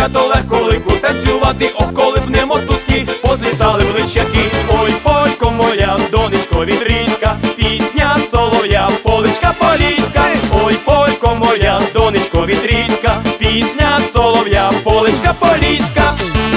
поличка, то легко лику танцювати. Ох, коли б не мотузки, позлітали б личаки. Ой, полько моя, донечко вітрійська, пісня солов'я, поличка поліська. Ой, полько моя, донечко вітрійська, пісня солов'я, поличка поліська.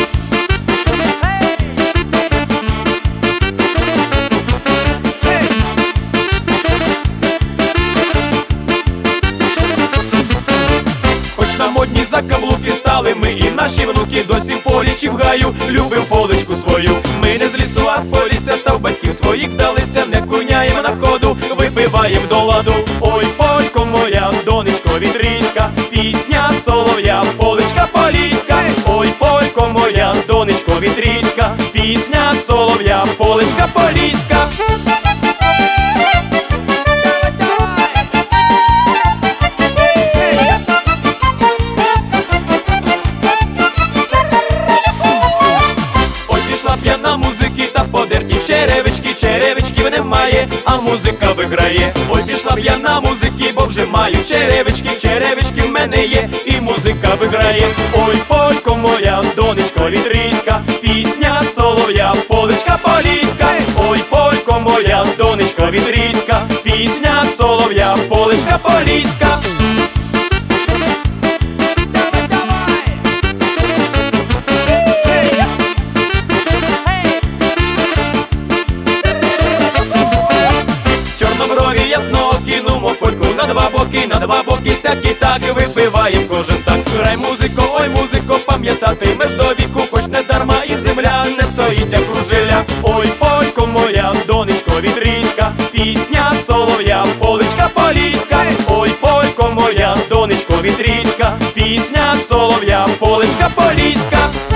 На модні закаблуки стали ми, і наші внуки досі в полі чи в гаю любим поличку свою. Ми не з лісу, а з полісся, та в батьків своїх вдалися, не куняєм на ходу, випиваєм до ладу. Ой, полько моя, донечко вітрійська, пісня солов'я, поличка поліська. Ой, полько моя, донечко вітрійська, пісня солов'я, поличка поліська. П'яна музики та подерті черевички, черевичків немає, а музика виграє. Ой, пішла п'яна музики, бо вже маю черевички, черевички в мене є, і музика виграє. Ой, полько моя, донечко вітрійська, пісня солов'я, поличка поліська. Ой, полько моя, донечко вітрійська, пісня солов'я, поличка поліська. Чорноброві ясноокі, нумо польку на два боки сякі, так випиваєм кожен так. Грай музико, ой музико, пам'ятатимеш до віку, хоч не дарма і земля не стоїть, як кружиля. Ой, полько моя, донечко вітрійська, пісня солов'я, поличка поліська. Ой, полько моя, донечко вітрійська, пісня солов'я, поличка поліська.